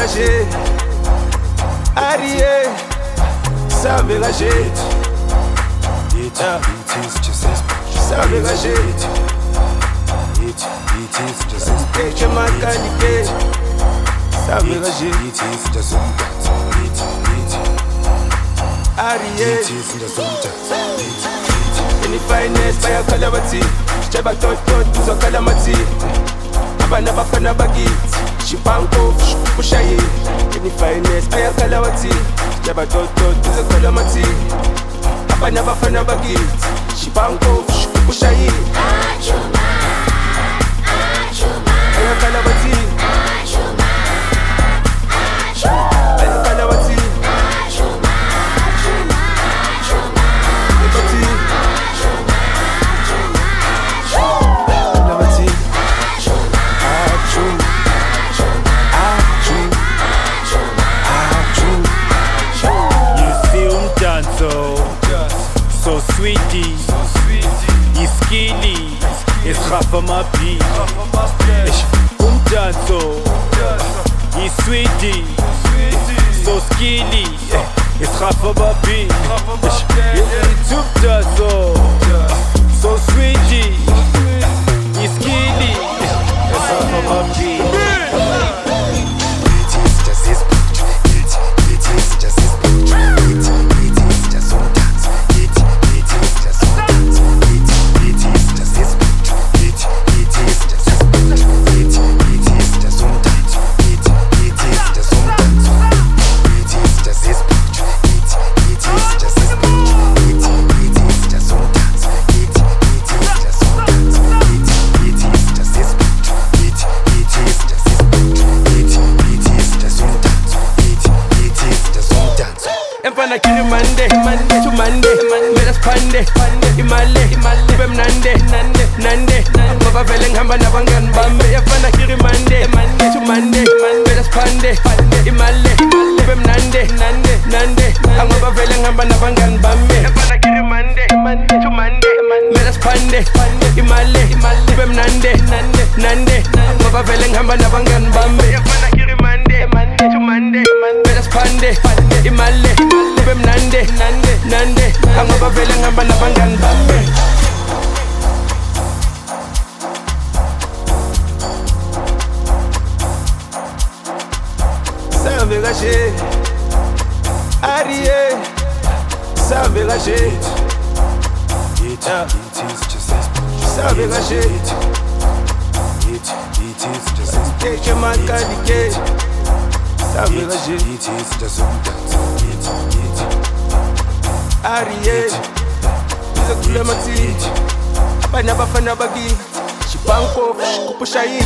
Savez Arié, savez rager. Savez rager. Que macanique. Savez rager. Arié. Any finest by a calamity. Cheba tot to calamity. Abana bafana bagit. Shipanko, pushayi. Any finest by a calamity. Cheba tot to calamity. Abana bafana bagit. Shipanko, pushayi. By a calamity. By a calamity. So sweetie, he's skinny, it's half of my beat. Danzo, he's sweetie, so skinny, it's half of my beat. So sweetie, he's skinny, it's half of my beat. Empana kiri Monday to Monday, Medas Pande, Imale, Ibem Nande, Baba Veleng Hamba Nabangan Bambe. Empana kiri Monday to Monday, Medas Pande, Imale, Ibem Nande, Baba Veleng Hamba Nabangan Bambe. Empana kiri Monday to Monday, Medas Pande, Imale, Ibem Nande, Baba Veleng Hamba Nabangan Bambe. Empana kiri Monday to Monday, Medas Pande, Imale, Ibem Nande, Baba Veleng Hamba Nabangan Bambe. Savez rager, Arié, savez rager. Savez rager. Que macanique. Savez rager. Arié, biza kulamati. Abana bafana bagit. Shipanko, pushayi.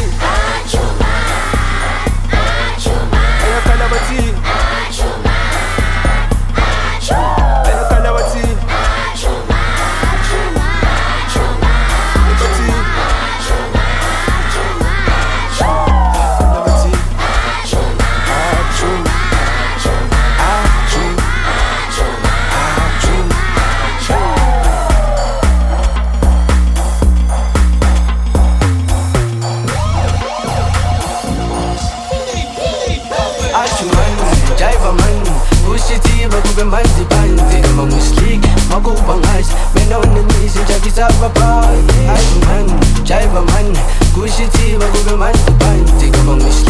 Aya calamity. Aya calamity. Jaiva man, Bushitiba Kubemandi Bandi, Mamuslik, Makubangais, men on the knees in Jakisava Pai. Man, Jaiva man, Bushitiba Kubemandi Bandi, Mamuslik.